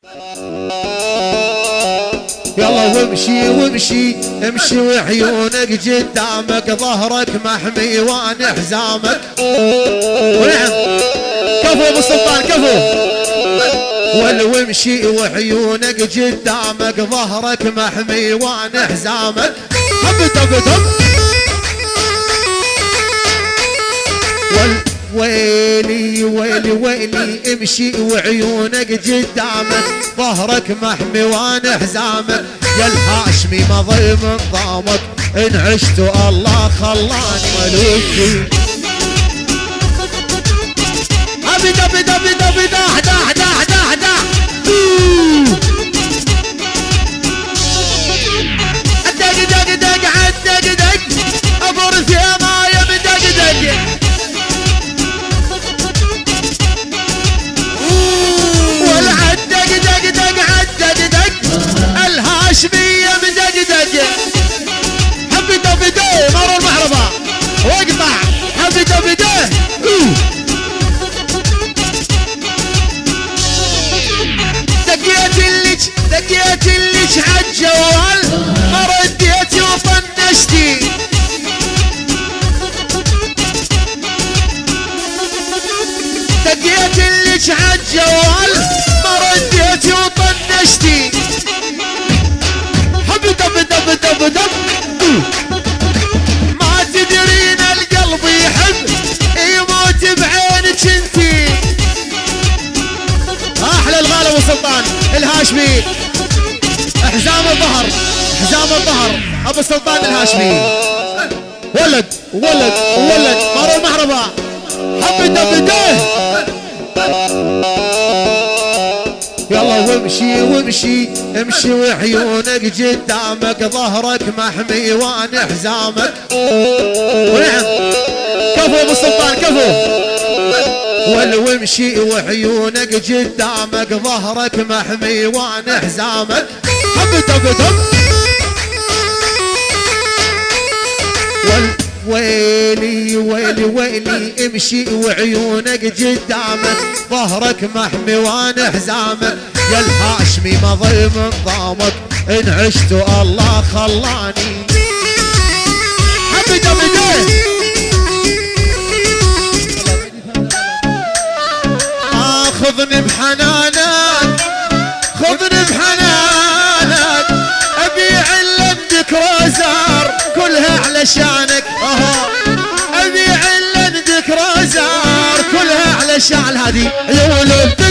يلا وامشي وامشي امشي وعيونك قدامك، ظهرك محمي وان حزامك. ونعم كفو ابو السلطان كفو. وامشي وعيونك قدامك، ظهرك محمي وان حزامك. ويلي ويلي ويلي امشي وعيونك قدامك، ظهرك محمي وان حزامك. يا الهاشمي ما ظل من ضامك، ان عشت الله خلاني ملوكي. ابد ابد ابد ابد داح داح داح داح داح. الدق دق دق عالدق دق، ابرث يا ما يبدق دق. والعدق دق دق عدق دق، الهاشمية مدقدق. حبي دبده مروا المحربة واقطع. حبي دبده دقيت الليش عالجوال، ما رديتي وطنشتي. دقيت الليش عالجوال، ما رديتي وطنشتي. حب دب دب دب دب. ما تدرين القلب يحب يموت بعينك انتي. احلى الغالي ابو سلطان الهاشمي، حزام الظهر حزام الظهر ابو السلطان الهاشمي. ولد ولد ولد مروا المحربة. حب دبده. يلا وامشي وامشي امشي وعيونك قدامك، ظهرك محمي وان حزامك. ونعم كفو ابو السلطان كفو. وامشي وعيونك قدامك، ظهرك محمي وان حزامك. حب دب ويلي ويلي ويلي امشي وعيونك قدامك، ظهرك محمي وان حزامك. يا الهاشمي ما ظل من ضامك، ان عشت الله خلاني. حبي دبده. خذني بحنانك خذني بحنانك، ابيع لندك روزار كلها علشانك. ابيع لندك روزار كلها علشان هذه. يا ولد